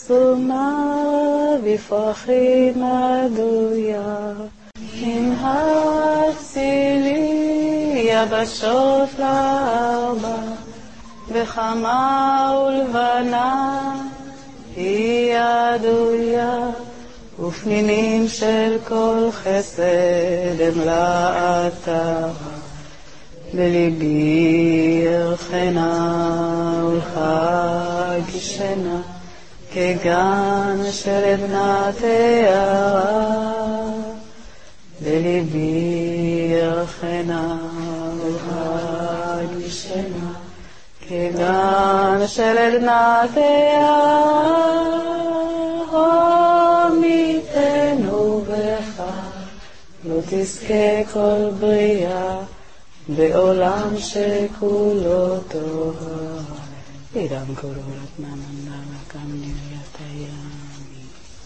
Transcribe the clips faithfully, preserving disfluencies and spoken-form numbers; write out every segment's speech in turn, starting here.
סומה בפרחי מדויה, נמהצתי לי יבשות לארבע, וחמה ולבנה היא ידויה, ופנינים של כל חסד הם לאתר. בליבי ירחנה ולחג שינה, כגן של עדנה תארה. בליבי ירחנה ולחג שינה, כגן של עדנה תארה. הומיתנו בך, לא תזכה כל בריאה, בעולם שכולו טובה. אידם קולות נמנה לקם נריית הימי.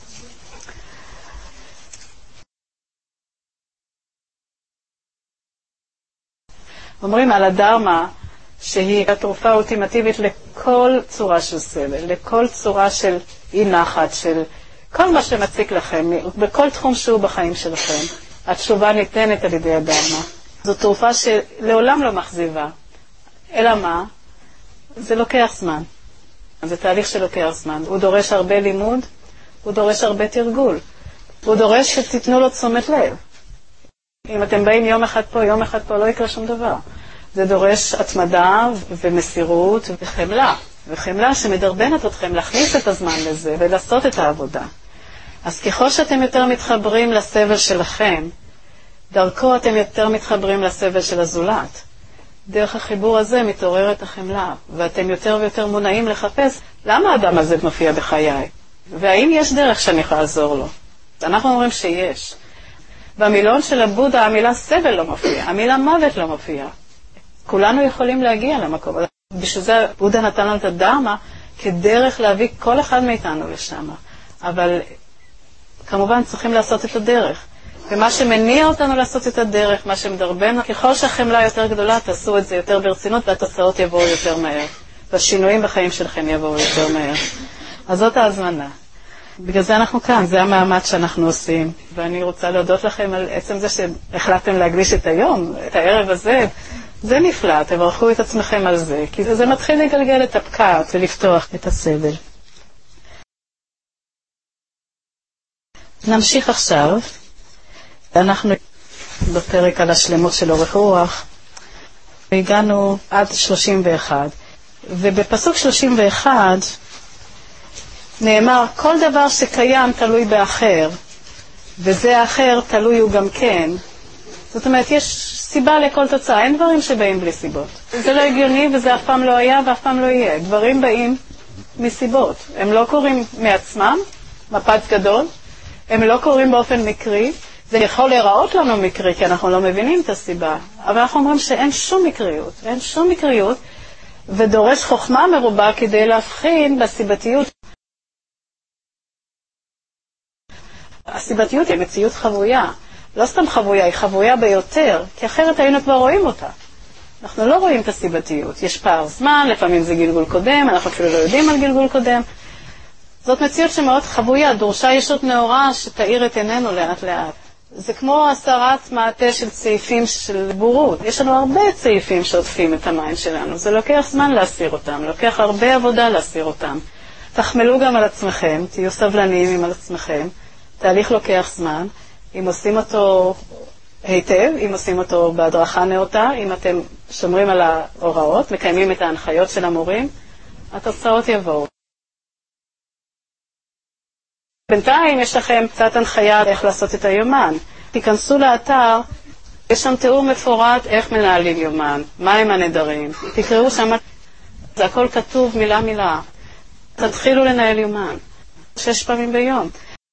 אומרים על הדרמה שהיא התרופה האולטימטיבית לכל צורה של סבל, לכל צורה של אי נחת, של כל מה שמציק לכם, בכל תחום שהוא בחיים שלכם. התשובה ניתנת על ידי הדרמה. זו תרופה שלעולם לא מחזיבה. אלא מה? זה לוקח זמן. זה תהליך שלוקח זמן. הוא דורש הרבה לימוד, הוא דורש הרבה תרגול. הוא דורש שתיתנו לו תשומת לב. אם אתם באים יום אחד פה, יום אחד פה, לא יקרה שום דבר. זה דורש התמדה ומסירות וחמלה. וחמלה שמדרבנת אתכם להכניס את הזמן לזה ולעשות את העבודה. אז ככל שאתם יותר מתחברים לסבל שלכם, דרכו אתם יותר מתחברים לסבל של הזולת. דרך החיבור הזה מתעוררת החמלה, ואתם יותר ויותר מונעים לחפש למה האדם הזה מופיע בחיי, והאם יש דרך שאני יכולה לעזור לו. אנחנו אומרים שיש. במילון של הבודה המילה סבל לא מופיע, המילה מוות לא מופיע. כולנו יכולים להגיע למקום. בשביל זה בודה נתן לנו את הדרמה כדרך להביא כל אחד מאיתנו לשם. אבל כמובן צריכים לעשות את הדרך. ומה שמניע אותנו לעשות את הדרך, מה שמדרבן, ככל שהחמלה יותר גדולה, תעשו את זה יותר ברצינות, והתוצאות יבואו יותר מהר. והשינויים בחיים שלכם יבואו יותר מהר. אז זאת ההזמנה. בגלל זה אנחנו כאן, זה המאמץ שאנחנו עושים. ואני רוצה להודות לכם על עצם זה שהחלטתם להקדיש את היום, את הערב הזה. זה נפלא, תברכו את עצמכם על זה, כי זה, זה מתחיל לגלגל את הפקעת ולפתוח את הסבל. נמשיך עכשיו. אנחנו בפרק על השלמות של אורך רוח, והגענו עד שלושים ואחת. ובפסוק שלושים ואחת נאמר, כל דבר שקיים תלוי באחר, וזה האחר תלוי הוא גם כן. זאת אומרת, יש סיבה לכל תוצאה, אין דברים שבאים בלי סיבות. זה לא הגיוני וזה אף פעם לא היה ואף פעם לא יהיה. דברים באים מסיבות. הם לא קורים מעצמם, מפץ גדול, הם לא קורים באופן מקרי, זה יכול להיראות לנו מקרי, כי אנחנו לא מבינים את הסיבה. אבל אנחנו אומרים שאין שום מקריות, אין שום מקריות, ודורש חוכמה מרובה כדי להבחין בסיבתיות. הסיבתיות היא מציאות חבויה. לא סתם חבויה, היא חבויה ביותר, כי אחרת היינו כבר רואים אותה. אנחנו לא רואים את הסיבתיות. יש פער זמן, לפעמים זה גלגול קודם, אנחנו אפילו לא יודעים על גלגול קודם. זאת מציאות שמאוד חבויה, דורשה ישות נאורה שתאיר את עינינו לאט לאט. זה כמו הסרת מעטה של צעיפים של בורות. יש לנו הרבה צעיפים שעוטפים את המים שלנו. זה לוקח זמן להסיר אותם, לוקח הרבה עבודה להסיר אותם. תחמלו גם על עצמכם, תהיו סבלניים עם עצמכם. תהליך לוקח זמן. אם עושים אותו היטב, אם עושים אותו בהדרכה נאותה, אם אתם שומרים על ההוראות, מקיימים את ההנחיות של המורים, התוצאות יבואו. בינתיים יש לכם קצת הנחיה איך לעשות את היומן. תיכנסו לאתר, יש שם תיאור מפורט איך מנהלים יומן, מהם הנדרים. תקראו שם, זה הכל כתוב מילה מילה. תתחילו לנהל יומן, שש פעמים ביום.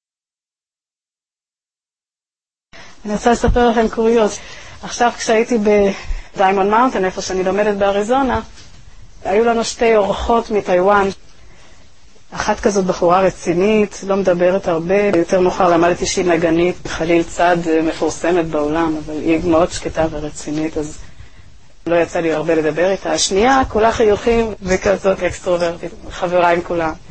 אני רוצה לספר לכם קוריוז. עכשיו כשהייתי בדיימונד מאונטן, איפה שאני לומדת באריזונה, היו לנו שתי אורחות מטיואן. אחת כזאת בחורה רצינית, לא מדברת הרבה. יותר מאוחר למדתי שהיא נגנית, חליל צד מפורסמת בעולם, אבל היא מאוד שקטה ורצינית, אז לא יצא לי הרבה לדבר איתה. השנייה, כולה חיוכים וכזאת אקסטרוברטית, חברה עם כולם.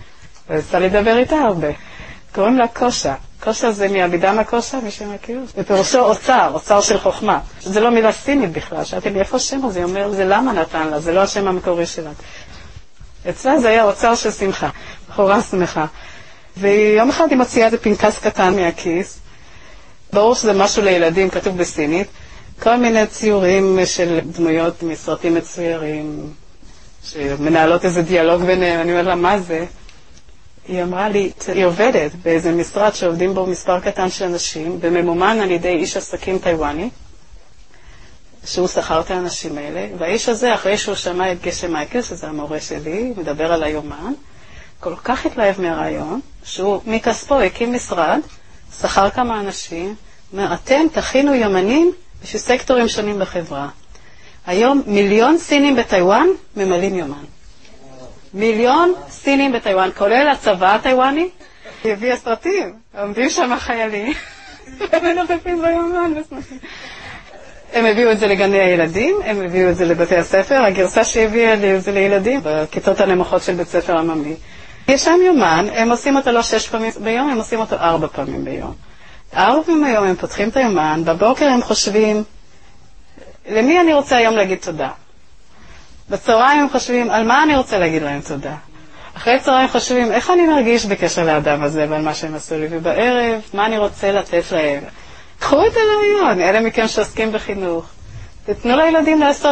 ויצא לדבר איתה הרבה. קוראים לה קושה. קושה זה מהבידמה קושה, מי שמכיר? ופירושו אוצר, אוצר של חוכמה. זה לא מילה סינית בכלל. שאלתי לי, איפה השם הזה? היא אומר, זה למה נתן לה? זה לא השם המקורי שלה. אצלה זה היה אוצר של שמחה, בחורה שמחה. ויום אחד היא מוציאה איזה פנקס קטן מהכיס. ברור שזה משהו לילדים, כתוב בסינית. כל מיני ציורים של דמויות מסרטים מצוירים, שמנהלות איזה דיאלוג ביניהם. אני אומרת לה, מה זה? היא אמרה לי, היא עובדת באיזה משרד שעובדים בו מספר קטן של אנשים, וממומן על ידי איש עסקים טיואני, שהוא שכר את האנשים האלה, והאיש הזה, אחרי שהוא שמע את גשם מייקל, שזה המורה שלי, מדבר על היומן, כל כך התלהב מהרעיון, שהוא מכספו הקים משרד, שכר כמה אנשים, אומר, אתם תכינו יומנים בשביל סקטורים שונים בחברה. היום מיליון סינים בטיואן ממלאים יומן. מיליון סינים בטיואן, כולל הצבא הטיואני, היא הביאה סרטים, עומדים שם החיילים, ומנופפים ביומן ושמחים. הם הביאו את זה לגני הילדים, הם הביאו את זה לבתי הספר, הגרסה שהביאה את זה לילדים, בכיתות הנמוכות של בית ספר עממי. יש שם יומן, הם עושים אותו לא שש פעמים ביום, הם עושים אותו ארבע פעמים ביום. ארבע פעמים ביום הם פותחים את היומן, בבוקר הם חושבים, למי אני רוצה היום להגיד תודה? בצהריים הם חושבים, על מה אני רוצה להגיד להם תודה? אחרי צהריים חושבים, איך אני מרגיש בקשר לאדם הזה ועל מה שהם עשו לי? ובערב, מה אני רוצה לתת להם? קחו את הרעיון, אלה מכם שעוסקים בחינוך. תתנו לילדים לעשות.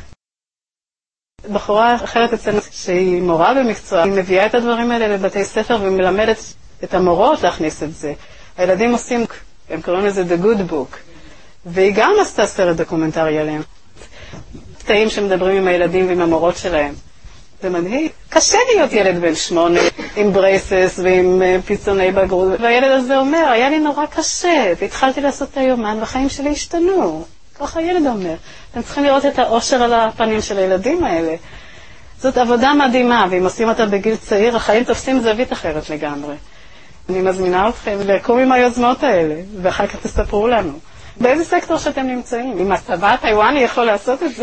בחורה אחרת אצלנו שהיא מורה במקצוע, היא מביאה את הדברים האלה לבתי ספר ומלמדת את המורות להכניס את זה. הילדים עושים, הם קוראים לזה The Good Book, והיא גם עשתה סרט דוקומנטרי עליהם. קטעים שמדברים עם הילדים ועם המורות שלהם. זה מדהים. קשה להיות ילד בן שמונה, עם ברייסס ועם פיצוני בגרות. והילד הזה אומר, היה לי נורא קשה, והתחלתי לעשות את היומן, והחיים שלי השתנו. ככה הילד אומר. אתם צריכים לראות את האושר על הפנים של הילדים האלה. זאת עבודה מדהימה, ואם עושים אותה בגיל צעיר, החיים תופסים זווית אחרת לגמרי. אני מזמינה אתכם לקום עם היוזמות האלה, ואחר כך תספרו לנו. באיזה סקטור שאתם נמצאים? אם הצבא הטיואני יכול לעשות את זה.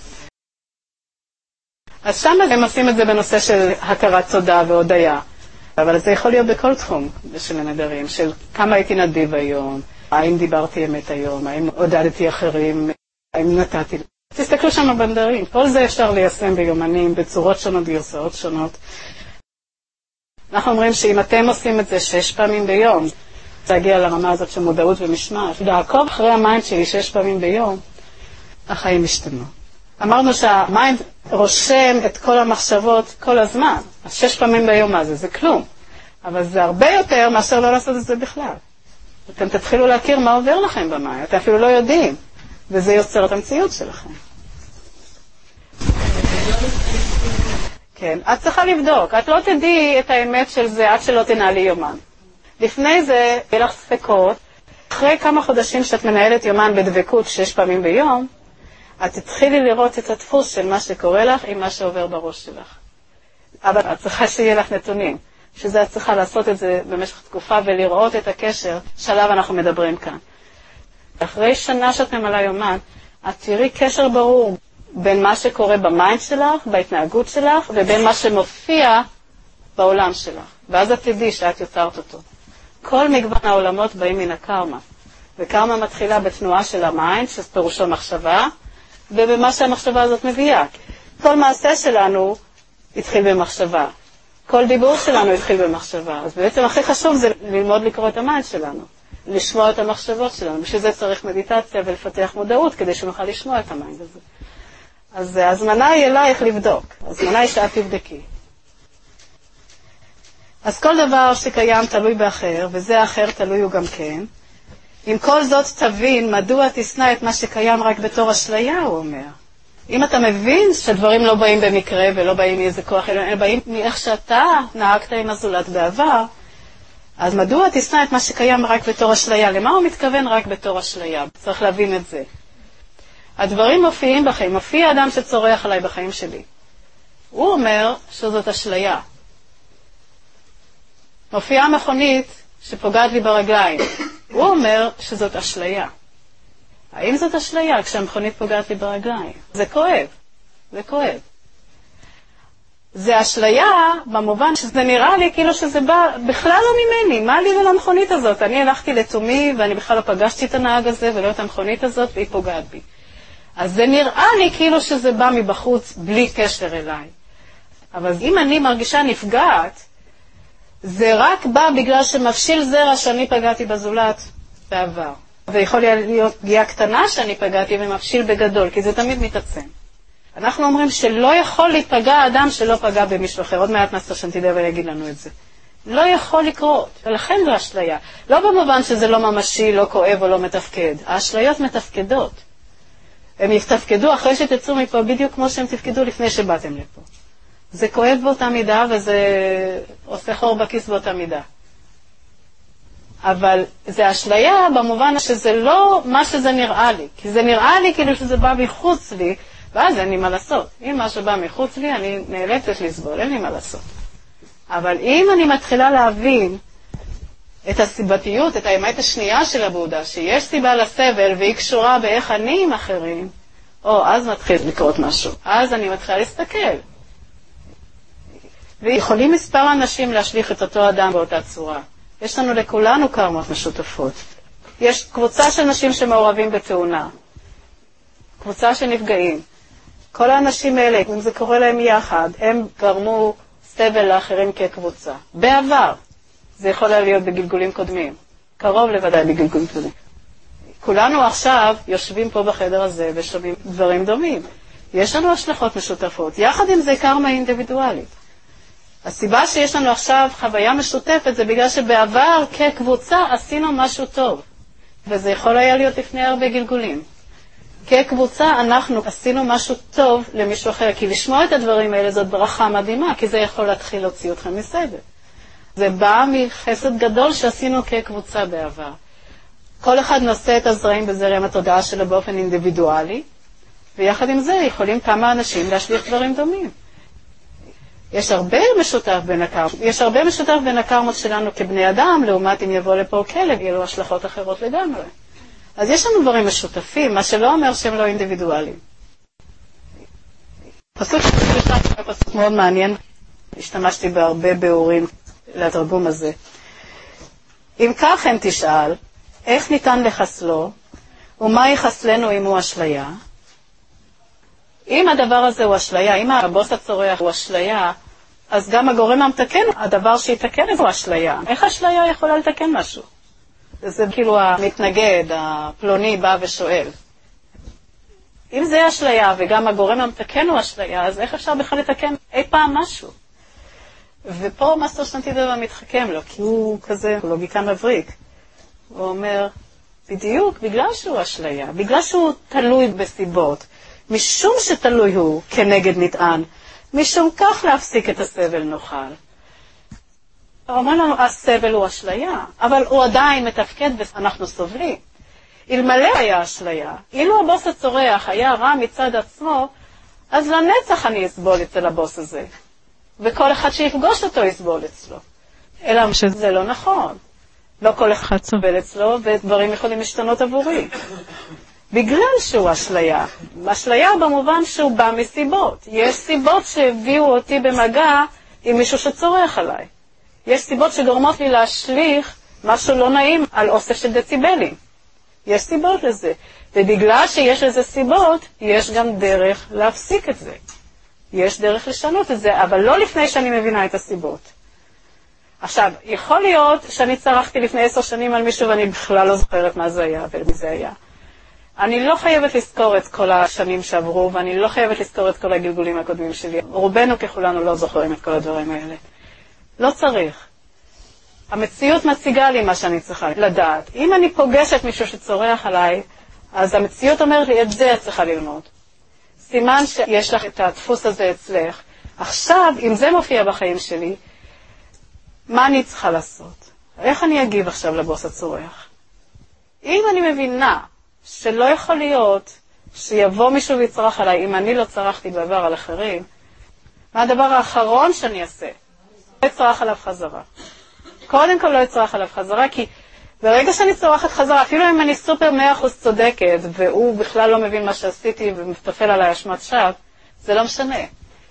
אז שם הם עושים את זה בנושא של הכרת תודה והודיה. אבל זה יכול להיות בכל תחום של הנדרים, של כמה הייתי נדיב היום, האם דיברתי אמת היום, האם עודדתי אחרים, האם נתתי. תסתכלו שם בנדרים, כל זה אפשר ליישם ביומנים, בצורות שונות, גרסאות שונות. אנחנו אומרים שאם אתם עושים את זה שש פעמים ביום, להגיע לרמה הזאת של מודעות ומשמעת, לעקוב אחרי המיינד שלי שש פעמים ביום, החיים השתנו. אמרנו שהמיינד רושם את כל המחשבות כל הזמן. אז שש פעמים ביום מה זה? זה כלום. אבל זה הרבה יותר מאשר לא לעשות את זה בכלל. אתם תתחילו להכיר מה עובר לכם במיינד. אתם אפילו לא יודעים. וזה יוצר את המציאות שלכם. כן, את צריכה לבדוק. את לא תדעי את האמת של זה עד שלא תנהלי יומן. לפני זה, יהיה לך ספקות. אחרי כמה חודשים שאת מנהלת יומן בדבקות שש פעמים ביום, את תתחילי לראות את הדפוס של מה שקורה לך עם מה שעובר בראש שלך. אבל את צריכה שיהיה לך נתונים, שזה את צריכה לעשות את זה במשך תקופה ולראות את הקשר שעליו אנחנו מדברים כאן. אחרי שנה שאת ממלאה יומן, את תראי קשר ברור בין מה שקורה במיינד שלך, בהתנהגות שלך, ובין מה שמופיע בעולם שלך. ואז את תדעי שאת יוצרת אותו. כל מגוון העולמות באים מן הקרמה. וקרמה מתחילה בתנועה של המיינד, שפירושו מחשבה, ובמה שהמחשבה הזאת מביאה. כל מעשה שלנו התחיל במחשבה. כל דיבור שלנו התחיל במחשבה. אז בעצם הכי חשוב זה ללמוד לקרוא את המיינד שלנו. לשמוע את המחשבות שלנו. בשביל זה צריך מדיטציה ולפתח מודעות כדי שנוכל לשמוע את המיינד הזה. אז הזמנה היא אלייך לבדוק. הזמנה היא שאת תבדקי. אז כל דבר שקיים תלוי באחר, וזה האחר תלוי הוא גם כן. עם כל זאת תבין מדוע תשנא את מה שקיים רק בתור אשליה, הוא אומר. אם אתה מבין שדברים לא באים במקרה ולא באים מאיזה כוח, אלא באים מאיך שאתה נהגת עם הזולת בעבר, אז מדוע תשנא את מה שקיים רק בתור אשליה? למה הוא מתכוון רק בתור אשליה? צריך להבין את זה. הדברים מופיעים בחיים. מופיע אדם שצורח עליי בחיים שלי. הוא אומר שזאת אשליה. מופיעה מכונית שפוגעת לי ברגליים. הוא אומר שזאת אשליה. האם זאת אשליה כשהמכונית פוגעת לי ברגליים? זה כואב. זה כואב. זה אשליה במובן שזה נראה לי כאילו שזה בא בכלל לא ממני, מה לי ולמכונית הזאת? אני הלכתי לתומי ואני בכלל לא פגשתי את הנהג הזה ולא את המכונית הזאת והיא פוגעת בי. אז זה נראה לי כאילו שזה בא מבחוץ בלי קשר אליי. אבל אם אני מרגישה נפגעת, זה רק בא בגלל שמפשיל זרע שאני פגעתי בזולת בעבר. ויכול להיות פגיעה קטנה שאני פגעתי ומפשיל בגדול, כי זה תמיד מתעצם. אנחנו אומרים שלא יכול להיפגע אדם שלא פגע במישהו אחר. עוד מעט נסתר שנתידע ויגיד לנו את זה. לא יכול לקרות, ולכן זו אשליה. לא במובן שזה לא ממשי, לא כואב או לא מתפקד. האשליות מתפקדות. הם יתפקדו אחרי שתצאו מפה בדיוק כמו שהם תפקדו לפני שבאתם לפה. זה כואב באותה מידה וזה עושה חור בכיס באותה מידה. אבל זה אשליה במובן שזה לא מה שזה נראה לי. כי זה נראה לי כאילו שזה בא מחוץ לי, ואז אין לי מה לעשות. אם משהו בא מחוץ לי, אני נאלצת לסבול, אין לי מה לעשות. אבל אם אני מתחילה להבין את הסיבתיות, את האמת השנייה של הבודה, שיש סיבה לסבל והיא קשורה באיך אני עם אחרים, או, אז מתחיל לקרות משהו. אז אני מתחילה להסתכל. ויכולים מספר אנשים להשליך את אותו אדם באותה צורה. יש לנו לכולנו קרמות משותפות. יש קבוצה של נשים שמעורבים בתאונה. קבוצה שנפגעים. כל האנשים האלה, אם זה קורה להם יחד, הם גרמו סבל לאחרים כקבוצה. בעבר. זה יכול להיות בגלגולים קודמים. קרוב לוודאי בגלגולים קודמים. כולנו עכשיו יושבים פה בחדר הזה ושומעים דברים דומים. יש לנו השלכות משותפות. יחד עם זה קרמה אינדיבידואלית. הסיבה שיש לנו עכשיו חוויה משותפת זה בגלל שבעבר כקבוצה עשינו משהו טוב. וזה יכול היה להיות לפני הרבה גלגולים. כקבוצה אנחנו עשינו משהו טוב למישהו אחר. כי לשמוע את הדברים האלה זאת ברכה מדהימה, כי זה יכול להתחיל להוציא אתכם מסדר. זה בא מחסד גדול שעשינו כקבוצה בעבר. כל אחד נושא את הזרעים בזרם התודעה שלו באופן אינדיבידואלי, ויחד עם זה יכולים כמה אנשים להשליך דברים דומים. יש הרבה משותף בין הקרמות, יש הרבה משותף בין הקרמות שלנו כבני אדם, לעומת אם יבוא לפה כלב, יהיו לו השלכות אחרות לגמרי. אז יש לנו דברים משותפים, מה שלא אומר שהם לא אינדיבידואליים. פסוק שלושה, פסוק מאוד מעניין, השתמשתי בהרבה ביאורים לתרגום הזה. אם כך הם תשאל, איך ניתן לחסלו, ומה יחסלנו אם הוא אשליה? אם הדבר הזה הוא אשליה, אם הבוס הצורח הוא אשליה, אז גם הגורם המתקן, הדבר שיתקן הוא אשליה. איך אשליה יכולה לתקן משהו? זה כאילו המתנגד, הפלוני בא ושואל. אם זה אשליה וגם הגורם המתקן הוא אשליה, אז איך אפשר בכלל לתקן אי פעם משהו? ופה מאסטר שנתידע מתחכם לו, כי הוא כזה לוגיקה מבריק. הוא אומר, בדיוק בגלל שהוא אשליה, בגלל שהוא תלוי בסיבות, משום שתלוי הוא כנגד נטען, משום כך להפסיק את הסבל נוכל. הוא אומר לנו, הסבל הוא אשליה, אבל הוא עדיין מתפקד ואנחנו סובלים. אלמלא היה אשליה, אילו הבוס הצורח היה רע מצד עצמו, אז לנצח אני אסבול אצל הבוס הזה. וכל אחד שיפגוש אותו יסבול אצלו. אלא שזה לא נכון. לא כל אחד סובל אצלו, ודברים יכולים להשתנות עבורי. בגלל שהוא אשליה. אשליה במובן שהוא בא מסיבות. יש סיבות שהביאו אותי במגע עם מישהו שצורח עליי. יש סיבות שגורמות לי להשליך משהו לא נעים על אוסף של דציבלים. יש סיבות לזה. ובגלל שיש לזה סיבות, יש גם דרך להפסיק את זה. יש דרך לשנות את זה, אבל לא לפני שאני מבינה את הסיבות. עכשיו, יכול להיות שאני צרחתי לפני עשר שנים על מישהו ואני בכלל לא זוכרת מה זה היה ומי זה היה. אני לא חייבת לזכור את כל השנים שעברו, ואני לא חייבת לזכור את כל הגלגולים הקודמים שלי. רובנו ככולנו לא זוכרים את כל הדברים האלה. לא צריך. המציאות מציגה לי מה שאני צריכה לדעת. אם אני פוגשת מישהו שצורח עליי, אז המציאות אומרת לי, את זה את צריכה ללמוד. סימן שיש לך את הדפוס הזה אצלך. עכשיו, אם זה מופיע בחיים שלי, מה אני צריכה לעשות? איך אני אגיב עכשיו לבוס הצורח? אם אני מבינה שלא יכול להיות שיבוא מישהו ויצרח עליי, אם אני לא צרחתי בעבר על אחרים, מה הדבר האחרון שאני אעשה? לא אצרח עליו חזרה. קודם כל לא אצרח עליו חזרה, כי ברגע שאני צורחת חזרה, אפילו אם אני סופר מאה אחוז צודקת, והוא בכלל לא מבין מה שעשיתי ומטפל עליי אשמת שווא, זה לא משנה.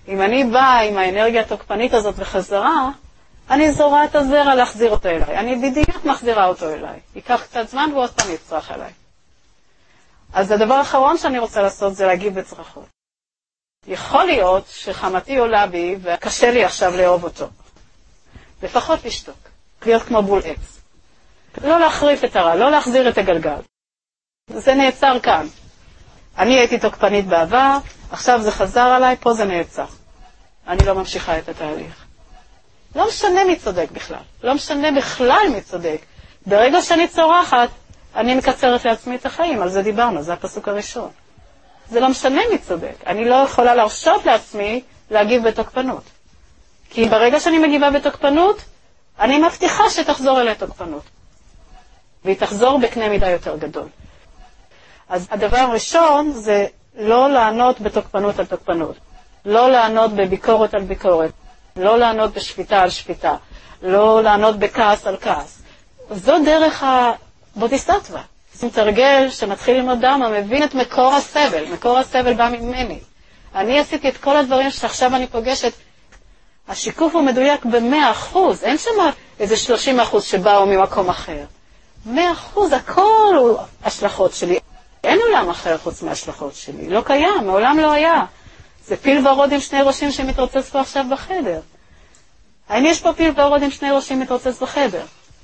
אם אני באה עם האנרגיה התוקפנית הזאת בחזרה, אני זורה את הזרע להחזיר אותו אליי. אני בדיוק מחזירה אותו אליי. ייקח קצת זמן ועוד פעם יצרח אליי. אז הדבר האחרון שאני רוצה לעשות זה להגיב בצרחות. יכול להיות שחמתי עולה בי וקשה לי עכשיו לאהוב אותו. לפחות לשתוק. להיות כמו בול עץ. לא להחריף את הרע, לא להחזיר את הגלגל. זה נעצר כאן. אני הייתי תוקפנית בעבר, עכשיו זה חזר עליי, פה זה נעצר. אני לא ממשיכה את התהליך. לא משנה מי צודק בכלל. לא משנה בכלל מי צודק. ברגע שאני צורחת, אני מקצרת לעצמי את החיים. על זה דיברנו, זה הפסוק הראשון. זה לא משנה מי צודק. אני לא יכולה להרשות לעצמי להגיב בתוקפנות. כי ברגע שאני מגיבה בתוקפנות, אני מבטיחה שתחזור אליי תוקפנות. והיא תחזור בקנה מידה יותר גדול. אז הדבר הראשון זה לא לענות בתוקפנות על תוקפנות. לא לענות בביקורת על ביקורת. לא לענות בשפיטה על שפיטה. לא לענות בכעס על כעס. זו דרך הבודיסטטווה. זה מתרגל שמתחיל ללמוד דרמה, מבין את מקור הסבל. מקור הסבל בא ממני. אני עשיתי את כל הדברים שעכשיו אני פוגשת. השיקוף הוא מדויק ב-מאה אחוז. אין שם איזה שלושים אחוז שבאו ממקום אחר. מאה אחוז, הכל הוא השלכות שלי. אין עולם אחר חוץ מהשלכות שלי. לא קיים, מעולם לא היה. זה פיל ורוד עם שני ראשים שמתרוצץ פה עכשיו בחדר. האם יש פה פיל ורוד עם שני ראשים מתרוצץ בחדר?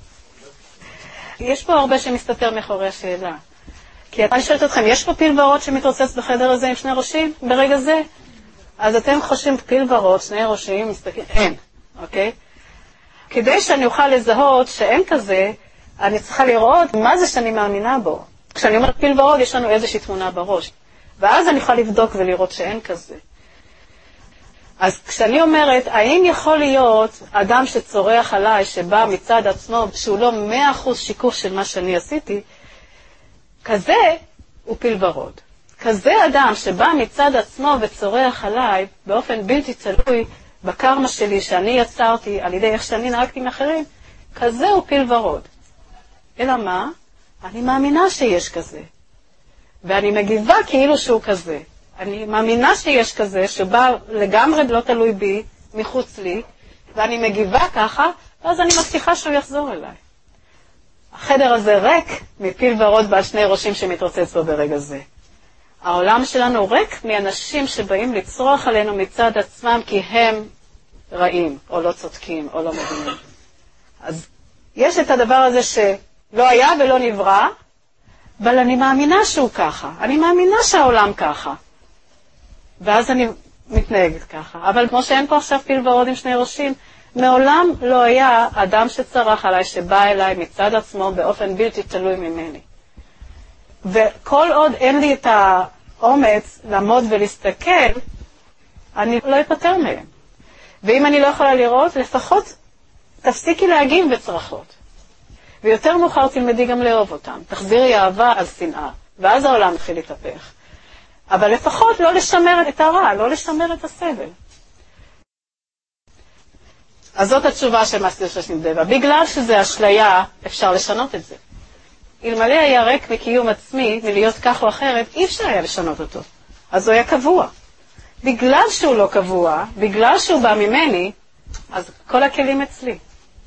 יש פה הרבה שמסתתר מאחורי השאלה. כי אני שואלת אתכם, יש פה פיל ורוד שמתרוצץ בחדר הזה עם שני ראשים ברגע זה? אז אתם חושבים פיל ורוד, שני ראשים, מסתכל... אין, אוקיי? כדי שאני אוכל לזהות שאין כזה, אני צריכה לראות מה זה שאני מאמינה בו. כשאני אומרת פיל ורוד, יש לנו איזושהי תמונה בראש. ואז אני יכולה לבדוק ולראות שאין כזה. אז כשאני אומרת, האם יכול להיות אדם שצורח עליי, שבא מצד עצמו, שהוא לא מאה אחוז שיקוף של מה שאני עשיתי, כזה הוא פיל ורוד. כזה אדם שבא מצד עצמו וצורח עליי, באופן בלתי תלוי בקרמה שלי שאני יצרתי, על ידי איך שאני נהגתי עם אחרים, כזה הוא פיל ורוד. אלא מה? אני מאמינה שיש כזה. ואני מגיבה כאילו שהוא כזה. אני מאמינה שיש כזה, שבא לגמרי לא תלוי בי, מחוץ לי, ואני מגיבה ככה, ואז אני מבטיחה שהוא יחזור אליי. החדר הזה ריק מפיל ורוד בעל שני ראשים שמתרוצץ בו ברגע זה. העולם שלנו ריק מאנשים שבאים לצרוח עלינו מצד עצמם, כי הם רעים, או לא צודקים, או לא מבינים. אז יש את הדבר הזה שלא היה ולא נברא, אבל אני מאמינה שהוא ככה. אני מאמינה שהעולם ככה. ואז אני מתנהגת ככה. אבל כמו שאין פה עכשיו פיל ורוד עם שני ראשים, מעולם לא היה אדם שצרח עליי, שבא אליי מצד עצמו באופן בלתי תלוי ממני. וכל עוד אין לי את האומץ לעמוד ולהסתכל, אני לא אפטר מהם. ואם אני לא יכולה לראות, לפחות תפסיקי להגיב בצרחות. ויותר מאוחר תלמדי גם לאהוב אותם. תחזירי אהבה על שנאה, ואז העולם מתחיל להתהפך. אבל לפחות לא לשמר את הרע, לא לשמר את הסבל. אז זאת התשובה של מסתיר ששנים דבע. בגלל שזה אשליה, אפשר לשנות את זה. אלמלא היה ריק מקיום עצמי, מלהיות כך או אחרת, אי אפשר היה לשנות אותו. אז הוא היה קבוע. בגלל שהוא לא קבוע, בגלל שהוא בא ממני, אז כל הכלים אצלי.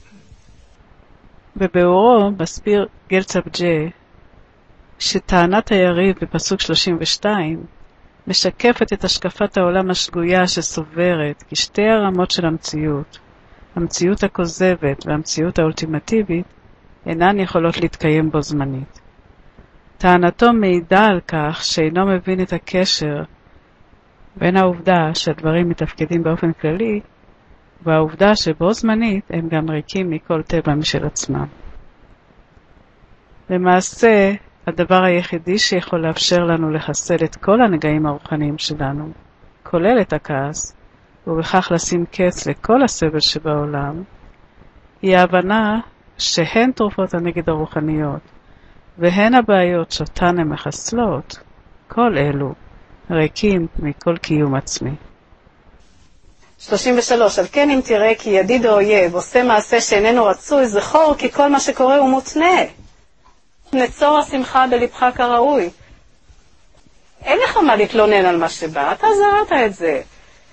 בביאורו מסביר גלצ'בג'ה שטענת היריב בפסוק שלושים ושתיים משקפת את השקפת העולם השגויה שסוברת כי שתי הרמות של המציאות, המציאות הכוזבת והמציאות האולטימטיבית, אינן יכולות להתקיים בו זמנית. טענתו מעידה על כך שאינו מבין את הקשר בין העובדה שהדברים מתפקדים באופן כללי, והעובדה שבו זמנית הם גם ריקים מכל טבע משל עצמם. למעשה, הדבר היחידי שיכול לאפשר לנו לחסל את כל הנגעים הרוחניים שלנו, כולל את הכעס, ובכך לשים קץ לכל הסבל שבעולם, היא ההבנה שהן תרופות הנגד הרוחניות, והן הבעיות שאותן הן מחסלות, כל אלו ריקים מכל קיום עצמי. שלושים ושלוש, על כן אם תראה כי ידיד או אויב עושה מעשה שאיננו רצוי, זכור כי כל מה שקורה הוא מותנה. נצור השמחה בלבך כראוי. אין לך מה להתלונן על מה שבא, אתה זרעת את זה.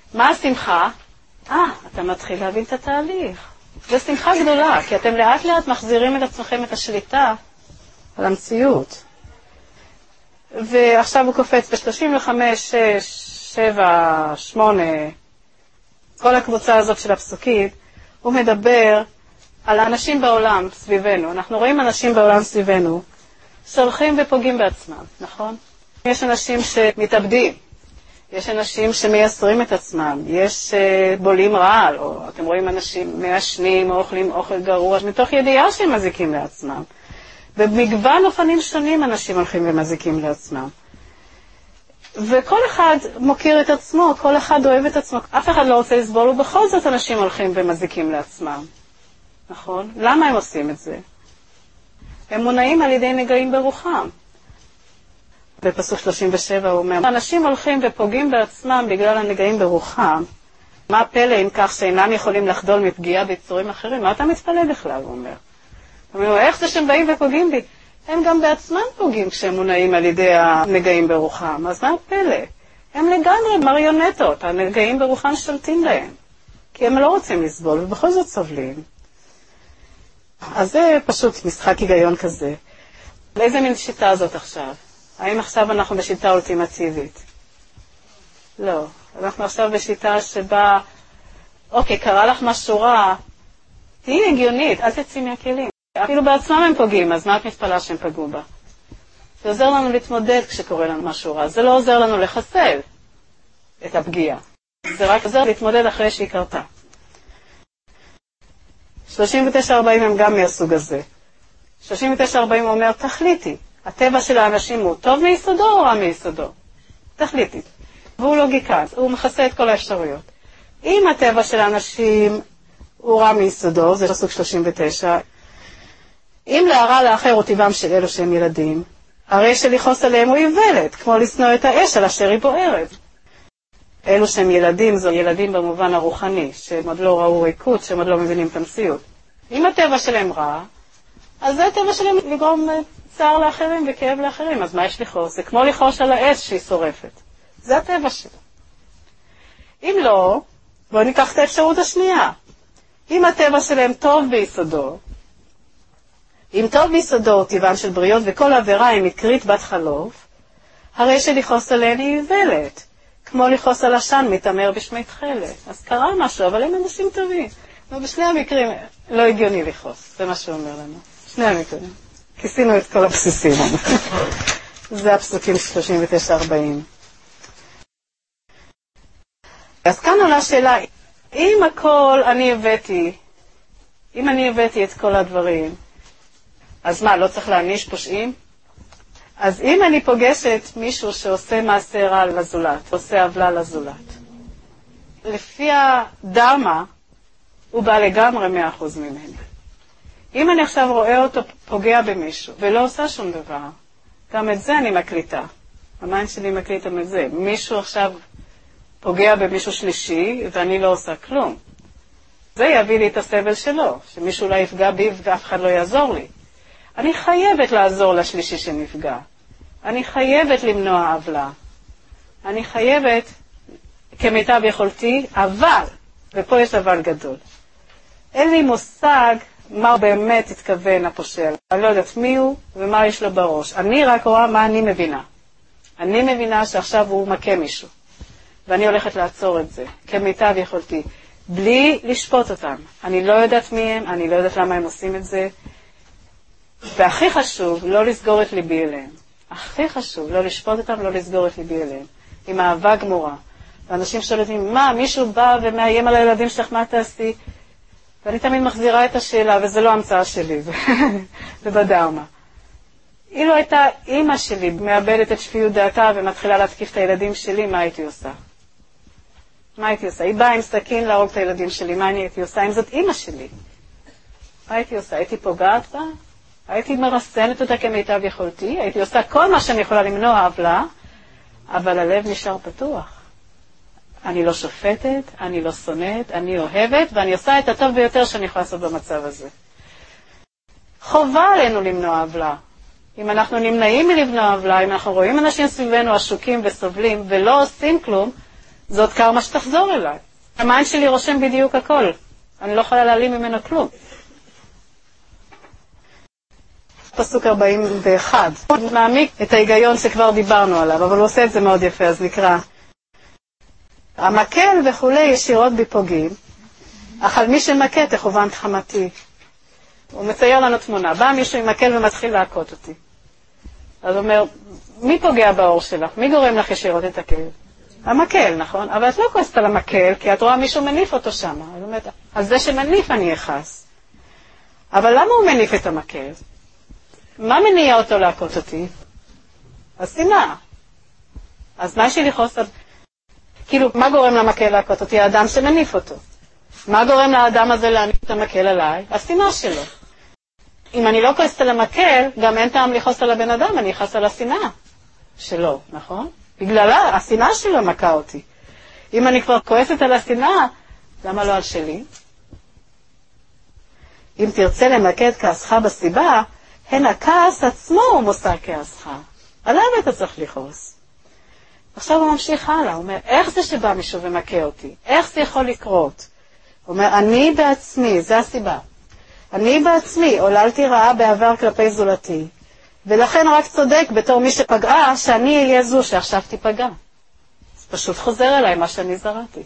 מה השמחה? אה, אתה מתחיל להבין את התהליך. זו שמחה גדולה, כי אתם לאט לאט מחזירים את עצמכם את השליטה על המציאות. ועכשיו הוא קופץ ב-שלושים וחמש, שש, שבע, שמונה, כל הקבוצה הזאת של הפסוקים, הוא מדבר על האנשים בעולם סביבנו. אנחנו רואים אנשים בעולם סביבנו שהולכים ופוגעים בעצמם, נכון? יש אנשים שמתאבדים, יש אנשים שמייסרים את עצמם, יש uh, בולים רעל, או אתם רואים אנשים מעשנים או אוכלים אוכל גרוע, מתוך ידיעה שהם מזיקים לעצמם. במגוון אופנים שונים אנשים הולכים ומזיקים לעצמם. וכל אחד מוקיר את עצמו, כל אחד אוהב את עצמו, אף אחד לא רוצה לסבול, ובכל זאת אנשים הולכים ומזיקים לעצמם. נכון? למה הם עושים את זה? הם מונעים על ידי נגעים ברוחם. בפסוק שלושים ושבע הוא אומר, אנשים הולכים ופוגעים בעצמם בגלל הנגעים ברוחם. מה הפלא אם כך שאינם יכולים לחדול מפגיעה ביצורים אחרים? מה אתה מתפלא בכלל, הוא אומר. הוא אומר, איך זה שהם באים ופוגעים בי? הם גם בעצמם פוגעים כשהם מונעים על ידי הנגעים ברוחם. אז מה הפלא? הם לגמרי מריונטות, הנגעים ברוחם שולטים להם. כי הם לא רוצים לסבול ובכל זאת סובלים. אז זה פשוט משחק היגיון כזה. לאיזה מין שיטה הזאת עכשיו? האם עכשיו אנחנו בשיטה אולטימטיבית? לא. אנחנו עכשיו בשיטה שבה, אוקיי, קרה לך משהו רע, תהי הגיונית, אל תצאי מהכלים. אפילו בעצמם הם פוגעים, אז מה את מתפלאה שהם פגעו בה? זה עוזר לנו להתמודד כשקורה לנו משהו רע. זה לא עוזר לנו לחסל את הפגיעה. זה רק עוזר להתמודד אחרי שהיא קרתה. שלושים ותשע ארבעים הם גם מהסוג הזה. שלושים ותשע ארבעים הוא אומר, תחליטי. הטבע של האנשים הוא טוב מיסודו או רע מיסודו? תחליטי. והוא לוגיקן, הוא מכסה את כל האפשרויות. אם הטבע של האנשים הוא רע מיסודו, זה סוג שלושים ותשע, אם להרע לאחר הוא טבעם של אלו שהם ילדים, הרי שלכעוס עליהם הוא איוולת, כמו לשנוא את האש על אשר היא בוערת. אלו שהם ילדים, זו ילדים במובן הרוחני, שהם עוד לא ראו ריקות, שהם עוד לא מבינים את המציאות. אם הטבע שלהם רע, אז זה הטבע שלהם לגרום צער לאחרים וכאב לאחרים. אז מה יש לכעוס? זה כמו לכעוס על האש שהיא שורפת. זה הטבע שלו. אם לא, בואו ניקח את האפשרות השנייה. אם הטבע שלהם טוב ביסודו, אם טוב ביסודו טבען של בריות וכל עבירה היא מקרית בת חלוף, הרי שלכעוס עליהן היא איוולת. כמו לכעוס על עשן מתאמר בשמי תכלת. אז קרה משהו, אבל הם אנשים טובים. ובשני המקרים לא הגיוני לכעוס. זה מה שהוא אומר לנו. שני המקרים. כיסינו את כל הבסיסים. זה הפסוקים שלושים ותשע ארבעים. אז כאן עולה שאלה, אם הכל אני הבאתי, אם אני הבאתי את כל הדברים, אז מה, לא צריך להעניש פושעים? אז אם אני פוגשת מישהו שעושה מעשה רע לזולת, עושה עוולה לזולת, לפי הדרמה, הוא בא לגמרי מאה אחוז ממני. אם אני עכשיו רואה אותו פוגע במישהו, ולא עושה שום דבר, גם את זה אני מקליטה. המיינד שלי מקליט את זה. מישהו עכשיו פוגע במישהו שלישי, ואני לא עושה כלום. זה יביא לי את הסבל שלו, שמישהו לא יפגע בי ואף אחד לא יעזור לי. אני חייבת לעזור לשלישי שנפגע. אני חייבת למנוע עוולה. אני חייבת, כמיטב יכולתי, אבל, ופה יש אבל גדול. אין לי מושג מה הוא באמת התכוון הפושע. אני לא יודעת מי הוא ומה יש לו בראש. אני רק רואה מה אני מבינה. אני מבינה שעכשיו הוא מכה מישהו. ואני הולכת לעצור את זה, כמיטב יכולתי. בלי לשפוט אותם. אני לא יודעת מי הם, אני לא יודעת למה הם עושים את זה. והכי חשוב, לא לסגור את ליבי אליהם. הכי חשוב, לא לשפוט אותם, לא לסגור את ליבי אליהם. עם אהבה גמורה. ואנשים שואלים, מה, מישהו בא ומאיים על הילדים שלך, מה תעשי? ואני תמיד מחזירה את השאלה, וזה לא המצאה שלי, זה בדרמה. אילו הייתה אימא שלי מאבדת את שפיות דעתה ומתחילה להתקיף את הילדים שלי, מה הייתי עושה? מה הייתי עושה? היא באה עם סכין להרוג את הילדים שלי, מה אני הייתי עושה? אם זאת אימא שלי. מה הייתי עושה? הייתי פוגעת בה? הייתי מרסנת אותה כמיטב יכולתי? הייתי עושה כל מה שאני יכולה למנוע עוולה, אבל הלב נשאר פתוח. אני לא שופטת, אני לא שונאת, אני אוהבת, ואני עושה את הטוב ביותר שאני יכולה לעשות במצב הזה. חובה עלינו למנוע עוולה. אם אנחנו נמנעים מלמנוע עוולה, אם אנחנו רואים אנשים סביבנו עשוקים וסובלים ולא עושים כלום, זאת קרמה שתחזור אליי. המיין שלי רושם בדיוק הכל. אני לא יכולה להעלים ממנו כלום. פסוק ארבעים ואחת. הוא מעמיק את ההיגיון שכבר דיברנו עליו, אבל הוא עושה את זה מאוד יפה, אז נקרא. המקל וכולי ישירות בפוגעים, אך על מי שמכה תכוון חמתי. הוא מצייר לנו תמונה. בא מישהו עם מקל ומתחיל להכות אותי. אז הוא אומר, מי פוגע באור שלך? מי גורם לך ישירות את הכאב? המקל, נכון? אבל את לא כועסת על המקל, כי את רואה מישהו מניף אותו שם. אז אומרת, על זה שמניף אני אחס. אבל למה הוא מניף את המקל? מה מניע אותו להכות אותי? השנאה. אז מה יש לי לכעוס על... כאילו, מה גורם למקל להכות אותי? האדם שמניף אותו. מה גורם לאדם הזה להניף את המקל עליי? השנאה שלו. אם אני לא כועסת על המקל, גם אין טעם לכעוס על הבן אדם, אני אכעס על השנאה שלו, נכון? בגללה, השנאה שלו מכה אותי. אם אני כבר כועסת על השנאה, למה לא על שלי? אם תרצה למקד כעסך בסיבה, הן הכעס עצמו הוא מושא כעסך. עליו אתה צריך לכעוס. עכשיו הוא ממשיך הלאה, הוא אומר, איך זה שבא מישהו ומכה אותי? איך זה יכול לקרות? הוא אומר, אני בעצמי, זה הסיבה. אני בעצמי עוללתי רעה בעבר כלפי זולתי, ולכן רק צודק בתור מי שפגעה שאני אהיה זו שעכשיו תיפגע. אז פשוט חוזר אליי מה שאני זרעתי.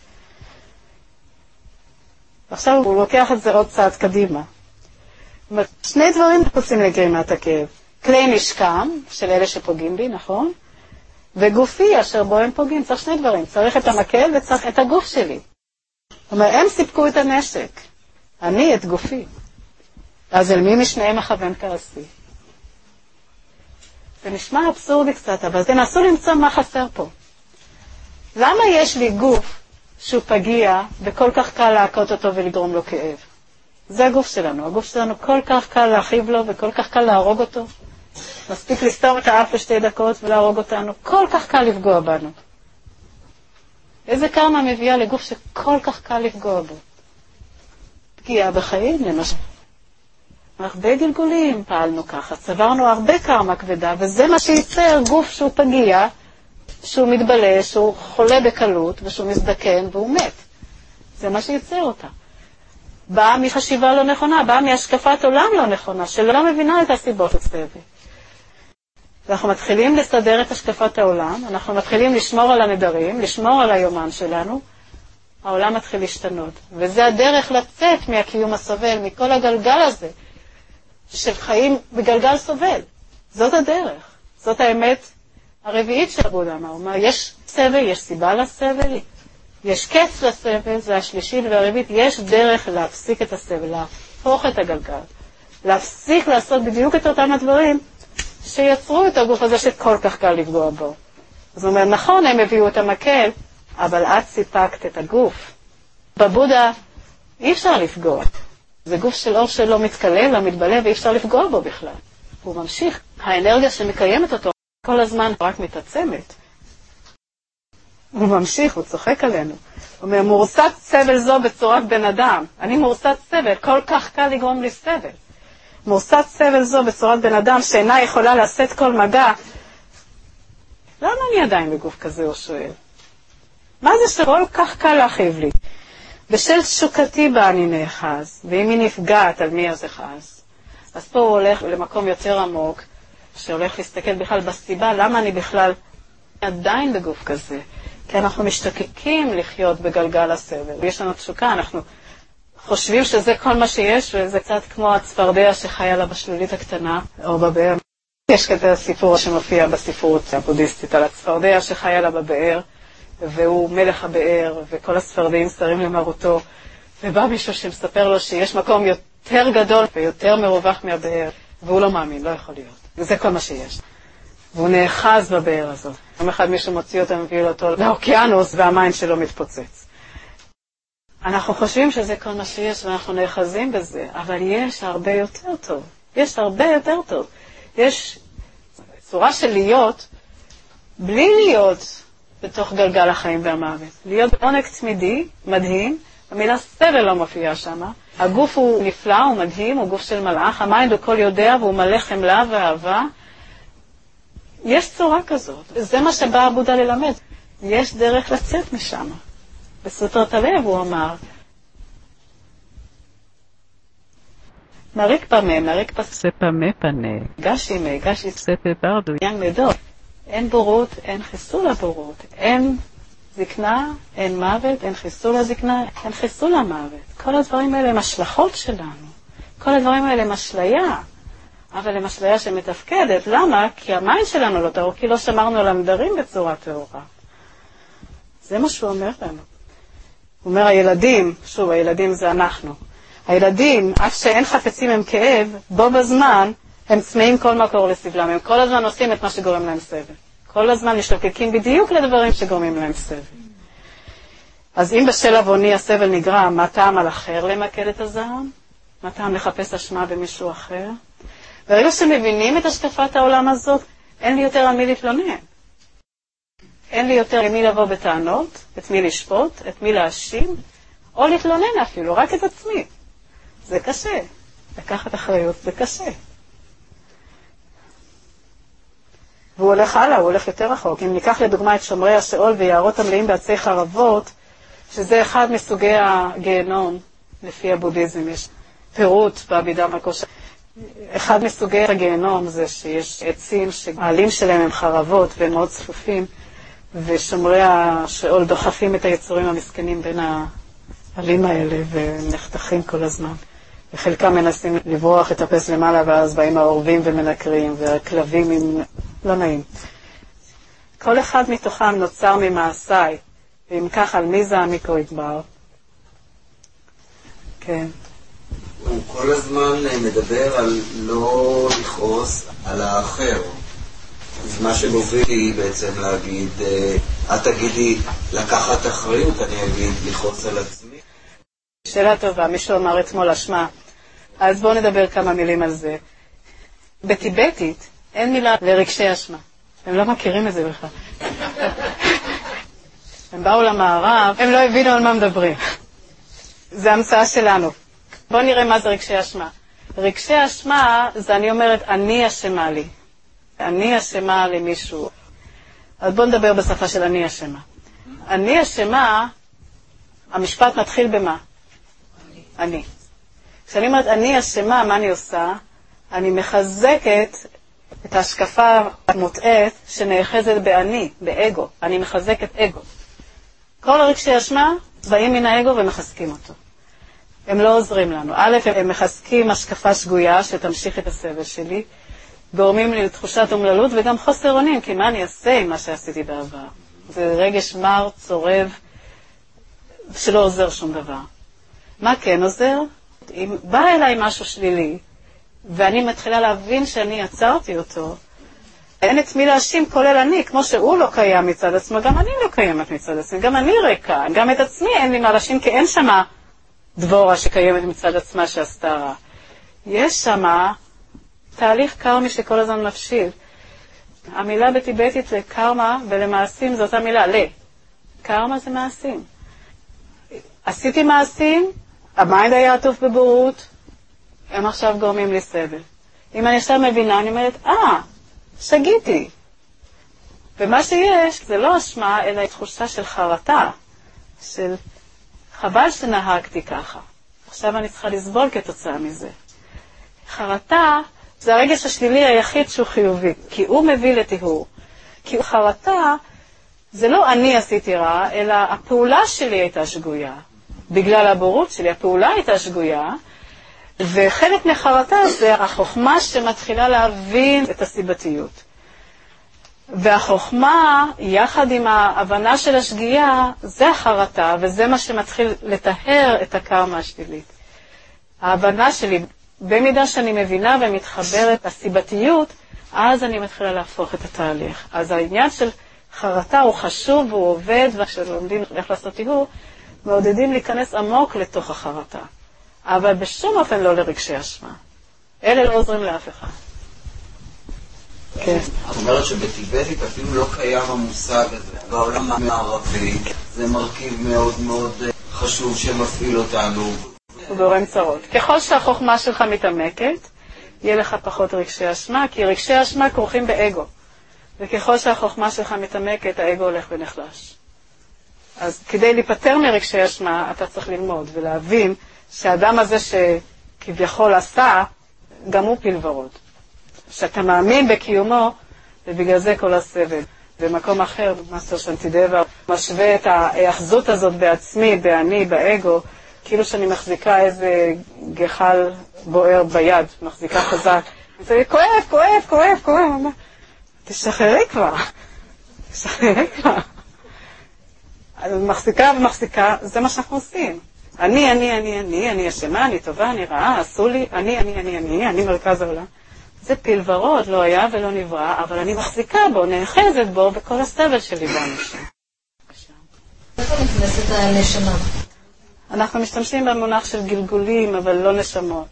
עכשיו הוא לוקח את זה עוד צעד קדימה. שני דברים רוצים לגרימת הכאב. כלי נשקם של אלה שפוגעים בי, נכון? וגופי אשר בו הם פוגעים. צריך שני דברים. צריך את המקל וצריך את הגוף שלי. זאת אומרת, הם סיפקו את הנשק. אני את גופי. אז אל מי משניהם מכוון כעסי? זה נשמע אבסורדי קצת, אבל תנסו למצוא מה חסר פה. למה יש לי גוף שהוא פגיע וכל כך קל להכות אותו ולגרום לו כאב? זה הגוף שלנו. הגוף שלנו כל כך קל להכאיב לו וכל כך קל להרוג אותו. מספיק לסתום את האף לשתי דקות ולהרוג אותנו. כל כך קל לפגוע בנו. איזה קרמה מביאה לגוף שכל כך קל לפגוע בו? פגיעה בחיים, למשל. הרבה גלגולים פעלנו ככה, צברנו הרבה קרמה כבדה, וזה מה שייצר גוף שהוא פגיע, שהוא מתבלה, שהוא חולה בקלות, ושהוא מזדקן, והוא מת. זה מה שייצר אותה. באה מחשיבה לא נכונה, באה מהשקפת עולם לא נכונה, שלא מבינה את הסיבות הסבל. ואנחנו מתחילים לסדר את השקפת העולם, אנחנו מתחילים לשמור על הנדרים, לשמור על היומן שלנו, העולם מתחיל להשתנות. וזה הדרך לצאת מהקיום הסובל, מכל הגלגל הזה, של חיים בגלגל סובל. זאת הדרך. זאת האמת הרביעית של הבודה. הוא אומר, יש סבל, יש סיבה לסבל, יש קץ לסבל, זה השלישית והרביעית, יש דרך להפסיק את הסבל, להפוך את הגלגל, להפסיק לעשות בדיוק את אותם הדברים שיצרו את הגוף הזה שכל כך קל לפגוע בו. אז הוא אומר, נכון, הם הביאו את המקל, אבל את סיפקת את הגוף. בבודה אי אפשר לפגוע. זה גוף של אור שלא מתקלל, לא מתבלה, ואי אפשר לפגוע בו בכלל. הוא ממשיך. האנרגיה שמקיימת אותו כל הזמן רק מתעצמת. הוא ממשיך, הוא צוחק עלינו. הוא אומר, מורסת סבל זו בצורת בן אדם. אני מורסת סבל, כל כך קל לגרום לי סבל. מורסת סבל זו בצורת בן אדם שאינה יכולה לשאת כל מגע. למה אני עדיין בגוף כזה, הוא שואל? מה זה שכל כך קל להכאיב לי? בשל שוקתי בה אני נאחז, ואם היא נפגעת, על מי אז אחז? אז פה הוא הולך למקום יותר עמוק, שהולך להסתכל בכלל בסיבה, למה אני בכלל עדיין בגוף כזה? כי אנחנו משתקקים לחיות בגלגל הסבל. יש לנו תשוקה, אנחנו חושבים שזה כל מה שיש, וזה קצת כמו הצפרדע שחיה לה בשלולית הקטנה, או בבאר. יש כזה סיפור שמופיע בספרות הבודהיסטית על הצפרדע שחיה לה בבאר, והוא מלך הבאר, וכל הספרדעים שרים למרותו, ובא מישהו שמספר לו שיש מקום יותר גדול ויותר מרווח מהבאר, והוא לא מאמין, לא יכול להיות. וזה כל מה שיש. והוא נאחז בבאר הזאת. יום אחד מישהו מוציא אותו ומביא אותו לאוקיינוס, והמים שלו מתפוצץ. אנחנו חושבים שזה כל מה שיש, ואנחנו נאחזים בזה, אבל יש הרבה יותר טוב. יש הרבה יותר טוב. יש צורה של להיות, בלי להיות בתוך גלגל החיים והמוות. להיות בעונג תמידי, מדהים, המילה סבל לא מופיעה שם. הגוף הוא נפלא, הוא מדהים, הוא גוף של מלאך, המיינד הוא כל יודע והוא מלא חמלה ואהבה. יש צורה כזאת, וזה מה שבא הבודה ללמד. יש דרך לצאת משם. בסוטרת הלב הוא אמר, מריק פמה, מריק פס... ספמה פנה. גשי מי, גשי... ספה ברדו. ינג נדות. אין בורות, אין חיסול הבורות. אין זקנה, אין מוות, אין חיסול הזקנה, אין חיסול המוות. כל הדברים האלה הם השלכות שלנו. כל הדברים האלה הם אשליה. אבל הם אשליה שמתפקדת. למה? כי המים שלנו לא טהור, כי לא שמרנו על הנדרים בצורה טהורה. זה מה שהוא אומר לנו. הוא אומר, הילדים, שוב, הילדים זה אנחנו. הילדים, אף שאין חפצים הם כאב, בו בזמן הם צמאים כל מקור לסבלם. הם כל הזמן עושים את מה שגורם להם סבל. כל הזמן משתוקקים בדיוק לדברים שגורמים להם סבל. אז אם בשל עווני הסבל נגרם, מה טעם על אחר למקד את הזעם? מה טעם לחפש אשמה במישהו אחר? ברגע שמבינים את השקפת העולם הזאת, אין לי יותר על מי להתלונן. אין לי יותר למי לבוא בטענות, את מי לשפוט, את מי להאשים, או להתלונן אפילו, רק את עצמי. זה קשה. לקחת אחריות, זה קשה. והוא הולך הלאה, הוא הולך יותר רחוק. אם ניקח לדוגמה את שומרי השאול ויערות המלאים בעצי חרבות, שזה אחד מסוגי הגיהנום, לפי הבודהיזם, יש פירוט בעבידה מקושה. אחד מסוגי הגיהנום זה שיש עצים שהעלים שלהם הם חרבות והם מאוד צפופים, ושומרי השאול דוחפים את היצורים המסכנים בין העלים האלה ונחתכים כל הזמן. וחלקם מנסים לברוח, לטפס למעלה, ואז באים העורבים ומנקרים, והכלבים עם... לא נעים. כל אחד מתוכם נוצר ממעשיי, ואם כך על מי זה המיקרו יגבר? כן. הוא כל הזמן מדבר על לא לכעוס על האחר. אז מה שמוביל לי בעצם להגיד, את תגידי לקחת אחריות, אני אגיד לכעוס על עצמי. שאלה טובה, מישהו אמר אתמול אשמה. אז בואו נדבר כמה מילים על זה. בטיבטית אין מילה לרגשי אשמה. הם לא מכירים את זה בכלל. הם באו למערב, הם לא הבינו על מה מדברים. זה המצאה שלנו. בואו נראה מה זה רגשי אשמה. רגשי אשמה זה אני אומרת, אני אשמה לי. אני אשמה למישהו. אז בואו נדבר בשפה של אני אשמה. אני אשמה, המשפט מתחיל במה? אני. אני. כשאני אומרת אני אשמה, מה אני עושה? אני מחזקת את ההשקפה המוטעת שנאחזת באני, באגו. אני מחזקת אגו. כל הרגשי אשמה באים מן האגו ומחזקים אותו. הם לא עוזרים לנו. א', הם מחזקים השקפה שגויה שתמשיך את הסבל שלי, גורמים לי לתחושת אומללות וגם חוסר אונים, כי מה אני אעשה עם מה שעשיתי בעבר? זה רגש מר, צורב, שלא עוזר שום דבר. מה כן עוזר? אם בא אליי משהו שלילי, ואני מתחילה להבין שאני עצרתי אותו, אין את מי להאשים כולל אני, כמו שהוא לא קיים מצד עצמו, גם אני לא קיימת מצד עצמי, גם אני ריקה, גם את עצמי אין לי מה להאשים, כי אין שמה דבורה שקיימת מצד עצמה שעשתה רע. יש שמה תהליך קרמי שכל הזמן מפשיל. המילה בטיבטית לקרמה ולמעשים זו אותה מילה, ל. קרמה זה מעשים. עשיתי מעשים, המיינד היה עטוף בבורות, הם עכשיו גורמים לי סבל. אם אני עכשיו מבינה, אני אומרת, אה, שגיתי. ומה שיש זה לא אשמה, אלא תחושה של חרטה, של חבל שנהגתי ככה. עכשיו אני צריכה לסבול כתוצאה מזה. חרטה זה הרגש השלילי היחיד שהוא חיובי, כי הוא מביא לטיהור. כי חרטה זה לא אני עשיתי רע, אלא הפעולה שלי הייתה שגויה. בגלל הבורות שלי, הפעולה הייתה שגויה, וחלק מחרטה זה החוכמה שמתחילה להבין את הסיבתיות. והחוכמה, יחד עם ההבנה של השגיאה, זה החרטה, וזה מה שמתחיל לטהר את הקרמה השלילית. ההבנה שלי, במידה שאני מבינה ומתחברת לסיבתיות, אז אני מתחילה להפוך את התהליך. אז העניין של חרטה הוא חשוב והוא עובד, וכשלומדים איך לעשות טיהור, מעודדים להיכנס עמוק לתוך החרטה. אבל בשום אופן לא לרגשי אשמה. אלה לא עוזרים לאף אחד. כן. את אומרת שבטיבטית אפילו לא קיים המושג הזה. בעולם המערבי זה מרכיב מאוד מאוד חשוב שמפעיל אותנו. הוא גורם צרות. ככל שהחוכמה שלך מתעמקת, יהיה לך פחות רגשי אשמה, כי רגשי אשמה כרוכים באגו. וככל שהחוכמה שלך מתעמקת, האגו הולך ונחלש. אז כדי להיפטר מרגשי אשמה, אתה צריך ללמוד ולהבין שהאדם הזה שכביכול עשה, גם הוא פיל ורוד. שאתה מאמין בקיומו, ובגלל זה כל הסבל. במקום אחר, מאסטר שנטידבה, משווה את האחזות הזאת בעצמי, בעני, באגו, כאילו שאני מחזיקה איזה גחל בוער ביד, מחזיקה חזק. זה כואב, כואב, כואב, כואב. תשחררי כבר. תשחררי כבר. אז מחזיקה ומחזיקה, זה מה שאנחנו עושים. אני, אני, אני, אני, אני אשמה, אני טובה, אני רעה, עשו לי, אני, אני, אני, אני, אני מרכז העולם. זה פיל ורוד, לא היה ולא נברא, אבל אני מחזיקה בו, נאחזת בו, בכל הסבל שלי באנשים. איפה נכנסת הנשמה? אנחנו משתמשים במונח של גלגולים, אבל לא נשמות.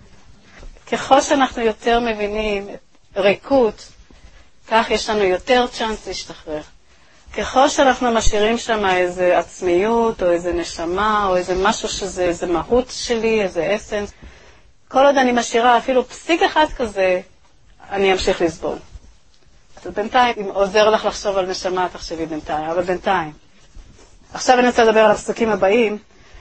ככל שאנחנו יותר מבינים ריקות, כך יש לנו יותר צ'אנס להשתחרר. ככל שאנחנו משאירים שם איזו עצמיות, או איזו נשמה, או איזה משהו שזה, איזו מהות שלי, איזה אסנס, כל עוד אני משאירה אפילו פסיק אחד כזה, אני אמשיך לסבול. אז בינתיים, אם עוזר לך לחשוב על נשמה, תחשבי בינתיים, אבל בינתיים. עכשיו אני רוצה לדבר על הפסוקים הבאים,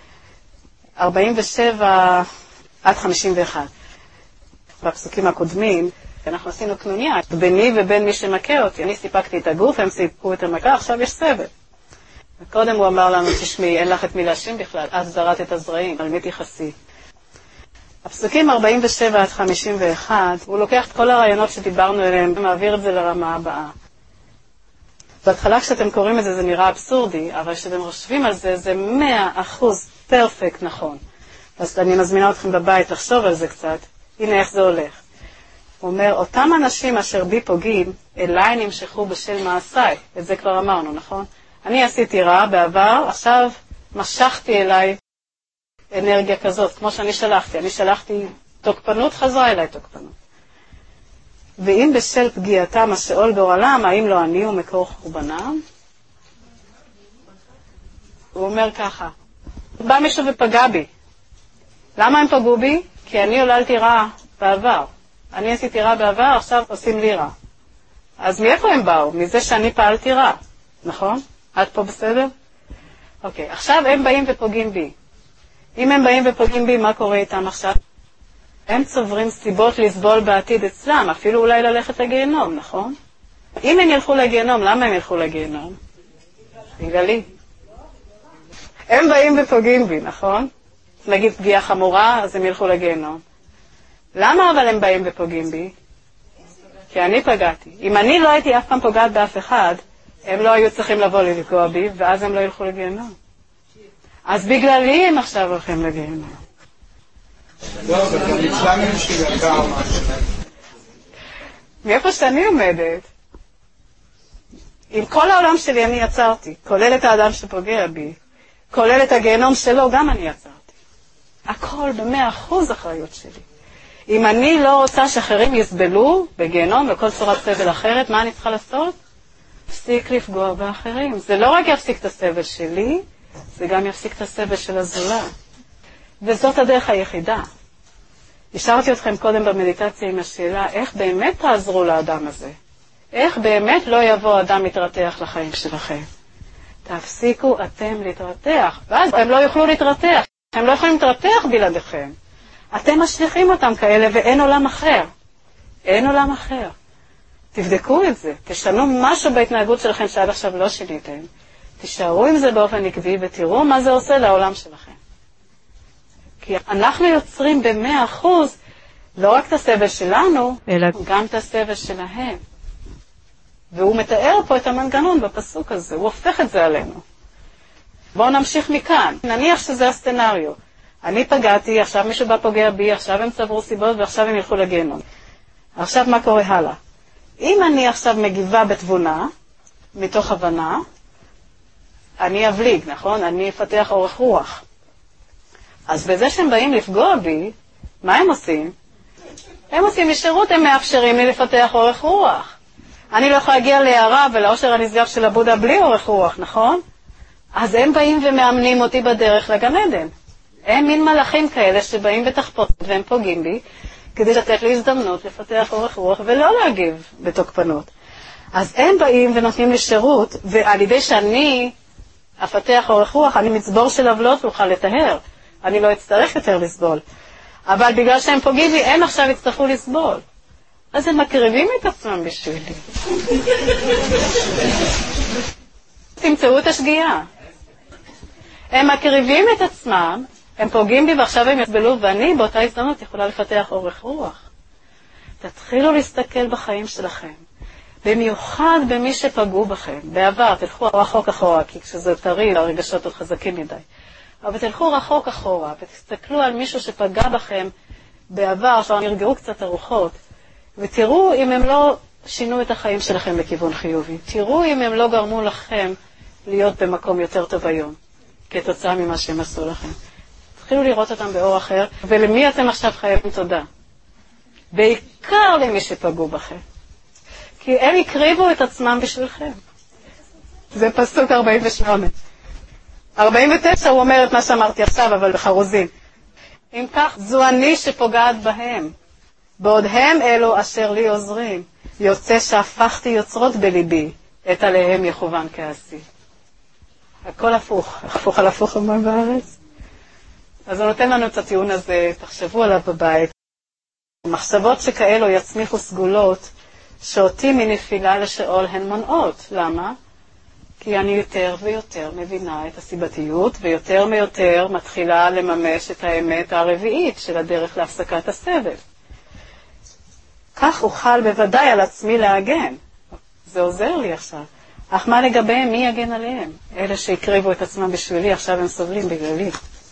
ארבעים ושבע עד חמישים ואחת. בפסוקים הקודמים, אנחנו עשינו קנוניה, ביני ובין מי שמכה אותי. אני סיפקתי את הגוף, הם סיפקו את המכה, עכשיו יש סבל. וקודם הוא אמר לנו, תשמעי, אין לך את מי להאשים בכלל, את זרעת את הזרעים, על מי תכעסי. הפסוקים ארבעים ושבע עד חמישים ואחת, הוא לוקח את כל הרעיונות שדיברנו עליהם ומעביר את זה לרמה הבאה. בהתחלה כשאתם קוראים את זה זה נראה אבסורדי, אבל כשאתם חושבים על זה, זה מאה אחוז פרפקט נכון. אז אני מזמינה אתכם בבית לחשוב על זה קצת. הנה איך זה הולך. הוא אומר, אותם אנשים אשר בי פוגעים, אליי נמשכו בשל מעשיי. את זה כבר אמרנו, נכון? אני עשיתי רע בעבר, עכשיו משכתי אליי אנרגיה כזאת, כמו שאני שלחתי. אני שלחתי תוקפנות, חזרה אליי תוקפנות. ואם בשל פגיעתם השאול גורלם, האם לא אני ומקור חורבנם? הוא אומר ככה, בא מישהו ופגע בי. למה הם פגעו בי? כי אני עוללתי רע בעבר. אני עשיתי רע בעבר, עכשיו עושים לי רע. אז מאיפה הם באו? מזה שאני פעלתי רע, נכון? עד פה בסדר? אוקיי, עכשיו הם באים ופוגעים בי. אם הם באים ופוגעים בי, מה קורה איתם עכשיו? הם צוברים סיבות לסבול בעתיד אצלם, אפילו אולי ללכת לגיהנום, נכון? אם הם ילכו לגיהנום, למה הם ילכו לגיהנום? בגללי. הם באים ופוגעים בי, נכון? נגיד פגיעה חמורה, אז הם ילכו לגיהנום. למה אבל הם באים ופוגעים בי? כי אני פגעתי. אם אני לא הייתי אף פעם פוגעת באף אחד, הם לא היו צריכים לבוא לי לפגוע בי, ואז הם לא ילכו לגיהנום. אז בגללי הם עכשיו הולכים לגיהנום. לא, אבל גם אצלם אין שיגתה או משהו. מאיפה שאני עומדת, עם כל העולם שלי אני יצרתי, כולל את האדם שפוגע בי, כולל את הגיהנום שלו, גם אני יצרתי. הכל במאה אחוז אחריות שלי. אם אני לא רוצה שאחרים יסבלו בגיהנום וכל צורת סבל אחרת, מה אני צריכה לעשות? תפסיק לפגוע באחרים. זה לא רק יפסיק את הסבל שלי, זה גם יפסיק את הסבל של הזולת. וזאת הדרך היחידה. השארתי אתכם קודם במדיטציה עם השאלה, איך באמת תעזרו לאדם הזה? איך באמת לא יבוא אדם מתרתח לחיים שלכם? תפסיקו אתם להתרתח, ואז הם לא יוכלו להתרתח. הם לא יכולים להתרתח בלעדיכם. אתם משליחים אותם כאלה ואין עולם אחר. אין עולם אחר. תבדקו את זה. תשנו משהו בהתנהגות שלכם שעד עכשיו לא שיניתם. תישארו עם זה באופן עקבי ותראו מה זה עושה לעולם שלכם. כי אנחנו יוצרים במאה אחוז לא רק את הסבל שלנו, אלא גם את הסבל שלהם. והוא מתאר פה את המנגנון בפסוק הזה. הוא הופך את זה עלינו. בואו נמשיך מכאן. נניח שזה הסצנריו. אני פגעתי, עכשיו מישהו בא פוגע בי, עכשיו הם צברו סיבות ועכשיו הם ילכו לגיהנום. עכשיו מה קורה הלאה? אם אני עכשיו מגיבה בתבונה, מתוך הבנה, אני אבליג, נכון? אני אפתח אורך רוח. אז בזה שהם באים לפגוע בי, מה הם עושים? הם עושים ישירות, הם מאפשרים לי לפתח אורך רוח. אני לא יכולה להגיע להערה ולאושר הנשגב של הבודה בלי אורך רוח, נכון? אז הם באים ומאמנים אותי בדרך לגן עדן. הם מין מלאכים כאלה שבאים בתחפושת והם פוגעים בי, כדי לתת לי הזדמנות לפתח אורך רוח ולא להגיב בתוקפנות. אז הם באים ונותנים לי שירות, ועל ידי שאני אפתח אורך רוח, אני מצבור של עוולות ואוכל לטהר. אני לא אצטרך יותר לסבול. אבל בגלל שהם פוגעים לי, הם עכשיו יצטרכו לסבול. אז הם מקריבים את עצמם בשבילי. תמצאו את השגיאה. הם מקריבים את עצמם, הם פוגעים בי ועכשיו הם יסבלו, ואני באותה הזדמנות יכולה לפתח אורך רוח. תתחילו להסתכל בחיים שלכם. במיוחד במי שפגעו בכם. בעבר, תלכו רחוק אחורה, כי כשזה טרי, הרגשות עוד חזקים מדי. אבל תלכו רחוק אחורה, ותסתכלו על מישהו שפגע בכם בעבר, שנרגעו קצת הרוחות, ותראו אם הם לא שינו את החיים שלכם בכיוון חיובי. תראו אם הם לא גרמו לכם להיות במקום יותר טוב היום, כתוצאה ממה שהם עשו לכם. תתחילו לראות אותם באור אחר, ולמי אתם עכשיו חייבים תודה? בעיקר למי שפגעו בכם. כי הם הקריבו את עצמם בשבילכם. זה פסוק ארבעים ושמונה. ארבעים ותשע הוא אומר את מה שאמרתי עכשיו, אבל בחרוזים. אם כך, זו אני שפוגעת בהם. בעוד הם אלו אשר לי עוזרים. יוצא שהפכתי יוצרות בליבי, את עליהם יכוון כעשי. הכל הפוך. הפוך על הפוך אומר בארץ. אז הוא נותן לנו את הטיעון הזה, תחשבו עליו בבית. מחשבות שכאלו יצמיחו סגולות, שאותי מנפילה לשאול הן מונעות. למה? כי אני יותר ויותר מבינה את הסיבתיות, ויותר ויותר מתחילה לממש את האמת הרביעית של הדרך להפסקת הסבל. כך אוכל בוודאי על עצמי להגן. זה עוזר לי עכשיו. אך מה לגביהם? מי יגן עליהם? אלה שהקריבו את עצמם בשבילי, עכשיו הם סובלים בגללי.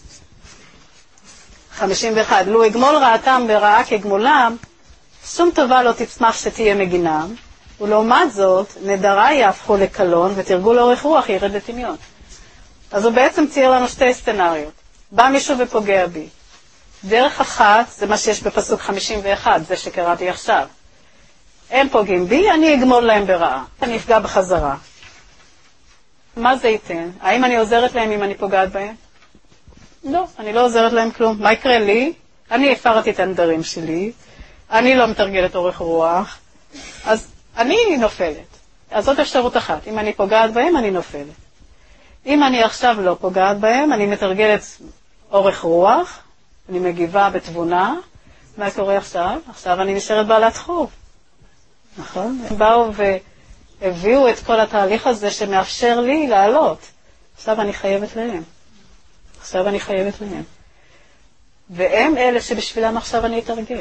חמישים ואחת. לו אגמול רעתם ברעה כגמולם, שום טובה לא תצמח שתהיה מגינם, ולעומת זאת, נדרה יהפכו לקלון, ותרגול אורך רוח ירד לטמיון. אז הוא בעצם צייר לנו שתי סצנריות. בא מישהו ופוגע בי. דרך אחת, זה מה שיש בפסוק חמישים ואחת, זה שקראתי עכשיו. הם פוגעים בי, אני אגמול להם ברעה. אני אפגע בחזרה. מה זה ייתן? האם אני עוזרת להם אם אני פוגעת בהם? לא, אני לא עוזרת להם כלום. מה יקרה לי? אני הפרתי את הנדרים שלי, אני לא מתרגלת אורך רוח, אז אני נופלת. אז זאת אפשרות אחת. אם אני פוגעת בהם, אני נופלת. אם אני עכשיו לא פוגעת בהם, אני מתרגלת אורך רוח, אני מגיבה בתבונה. מה קורה עכשיו? עכשיו אני נשארת בעלת חוב. נכון? הם באו והביאו את כל התהליך הזה שמאפשר לי לעלות. עכשיו אני חייבת להם. עכשיו אני חייבת להם. והם אלה שבשבילם עכשיו אני אתרגל.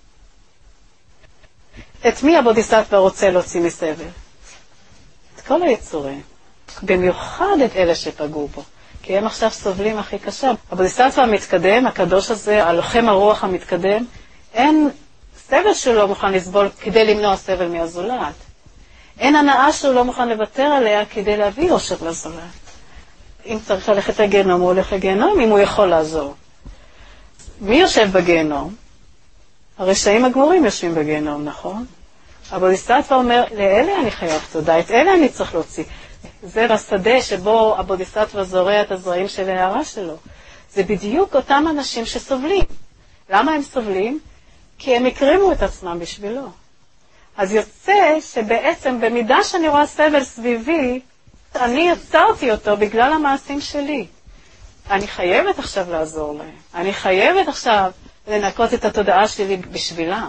את מי הבודיסטווה רוצה להוציא מסבל? את כל היצורים. במיוחד את אלה שפגעו בו. כי הם עכשיו סובלים הכי קשה. הבודיסטווה המתקדם, הקדוש הזה, הלוחם הרוח המתקדם, אין סבל שהוא לא מוכן לסבול כדי למנוע סבל מהזולת. אין הנאה שהוא לא מוכן לוותר עליה כדי להביא אושר לזולת. אם צריך ללכת לגיהנום, הוא הולך לגיהנום, אם הוא יכול לעזור. מי יושב בגיהנום? הרשעים הגמורים יושבים בגיהנום, נכון? הבודיסטווה אומר, לאלה אני חייב תודה, את אלה אני צריך להוציא. זה השדה שבו הבודיסטווה זורע את הזרעים של ההערה שלו. זה בדיוק אותם אנשים שסובלים. למה הם סובלים? כי הם הקריבו את עצמם בשבילו. אז יוצא שבעצם במידה שאני רואה סבל סביבי, אני יצרתי אותו בגלל המעשים שלי. אני חייבת עכשיו לעזור להם. אני חייבת עכשיו לנקות את התודעה שלי בשבילם.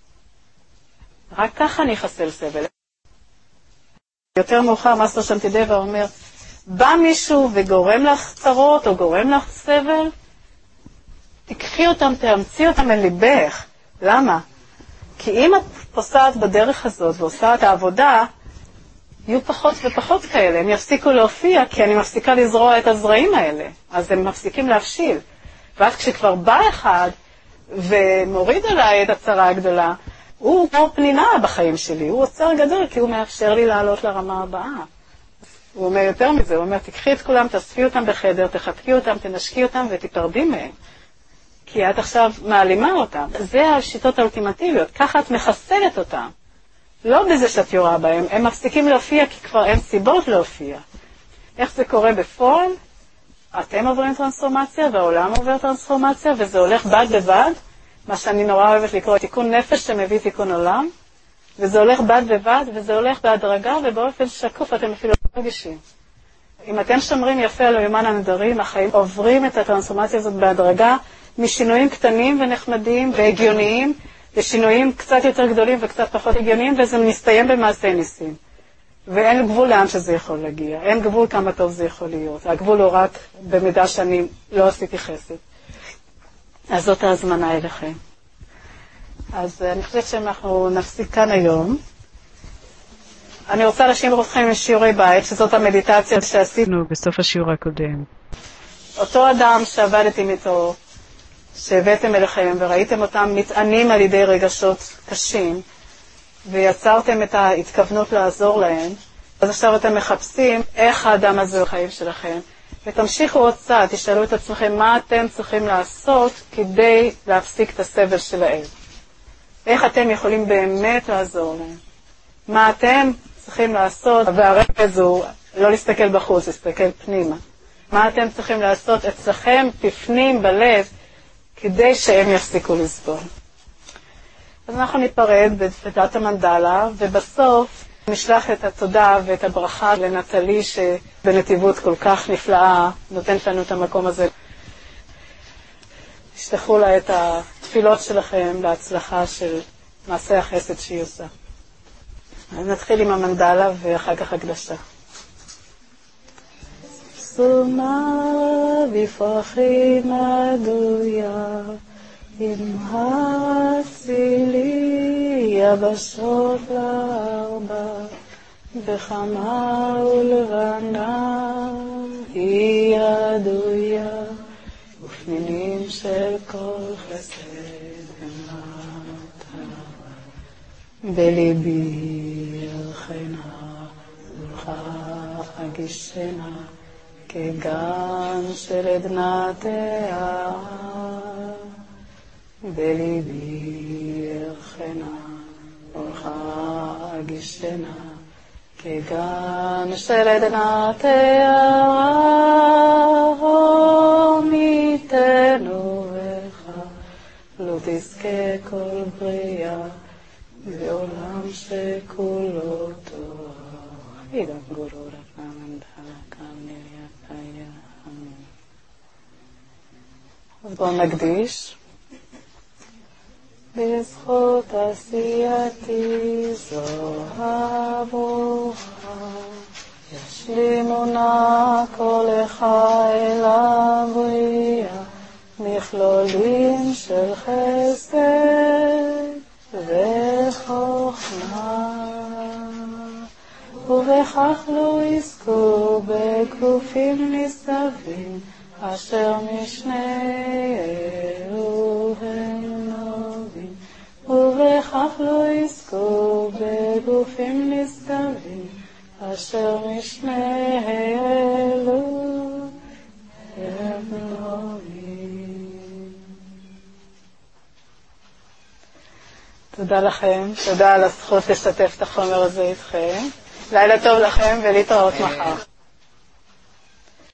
רק ככה אני אחסל סבל. יותר מאוחר מאסטר שנטידבה אומר, בא מישהו וגורם לך צרות או גורם לך סבל, תקחי אותם, תאמצי אותם אל ליבך. למה? כי אם את פוסעת בדרך הזאת ועושה את העבודה, יהיו פחות ופחות כאלה. הם יפסיקו להופיע כי אני מפסיקה לזרוע את הזרעים האלה. אז הם מפסיקים להפשיל. ואז כשכבר בא אחד ומוריד עליי את הצרה הגדולה, הוא כמו פנינה בחיים שלי. הוא עוצר גדול כי הוא מאפשר לי לעלות לרמה הבאה. הוא אומר יותר מזה, הוא אומר, תקחי את כולם, תאספי אותם בחדר, תחבקי אותם, תנשקי אותם ותתרדי מהם. כי את עכשיו מעלימה אותם. זה השיטות האולטימטיביות. ככה את מחסלת אותם. לא בזה שאת יורה בהם, הם מפסיקים להופיע כי כבר אין סיבות להופיע. איך זה קורה בפועל? אתם עוברים טרנספורמציה והעולם עובר טרנספורמציה, וזה הולך בד בבד, מה שאני נורא אוהבת לקרוא, תיקון נפש שמביא תיקון עולם, וזה הולך בד בבד, וזה הולך בהדרגה, ובאופן שקוף אתם אפילו לא מרגישים. אם אתם שומרים יפה על היומן הנדרים, החיים עוברים את הטרנספורמציה הזאת בהדרגה, משינויים קטנים ונחמדים והגיוניים, לשינויים קצת יותר גדולים וקצת פחות הגיוניים, וזה מסתיים במעשי ניסים. ואין גבול לאן שזה יכול להגיע, אין גבול כמה טוב זה יכול להיות. הגבול הוא רק במידה שאני לא עשיתי חסד. אז זאת ההזמנה אליכם. אז אני חושבת שאנחנו נפסיק כאן היום. אני רוצה להשאיר אתכם עם שיעורי בית, שזאת המדיטציה שעשינו בסוף השיעור הקודם. אותו אדם שעבדתם איתו, שהבאתם אליכם וראיתם אותם מתענים על ידי רגשות קשים, ויצרתם את ההתכוונות לעזור להם, אז עכשיו אתם מחפשים איך האדם הזה בחיים שלכם, ותמשיכו עוד צעד, תשאלו את עצמכם מה אתם צריכים לעשות כדי להפסיק את הסבל שלהם. איך אתם יכולים באמת לעזור להם. מה אתם צריכים לעשות, והרמז הוא לא להסתכל בחוץ, להסתכל פנימה. מה אתם צריכים לעשות אצלכם, בפנים, בלב, כדי שהם יפסיקו לסבול. אז אנחנו ניפרד בדת המנדלה, ובסוף נשלח את התודה ואת הברכה לנטלי, שבנתיבות כל כך נפלאה, נותנת לנו את המקום הזה. תשלחו לה את התפילות שלכם להצלחה של מעשה החסד שהיא עושה. אז נתחיל עם המנדלה ואחר כך הקדשה. סומה בפרחי מדויה, עם הצילי יבשות לארבע, בחמה ולבנה היא ידויה, ופנינים של כל חסד ומטה. בליבי ירחנה ולך אגישנה, כגן של עדנה תאר. בליבי ירחנה ולך אגישנה, כגן של עדנה תאר. עמיתנו בך לא תזכה כל בריאה, בעולם שכולו טוב. אידן גורו רב מנדלה כמניה קיה. אז בואו נקדיש. בזכות עשייתי זוהה ברוכה, ישלימו נא קולך אל הבריאה, מכלולים של חסד וחוכמה, ובכך לא יזכו בגופים נסתבים, אשר משני אלו הם נובים. ובכך לא יזכו בגופים נסתבים, אשר משני אלו הם נובים. תודה לכם, תודה על הזכות לשתף את החומר הזה איתכם. לילה טוב לכם ולהתראות מחר.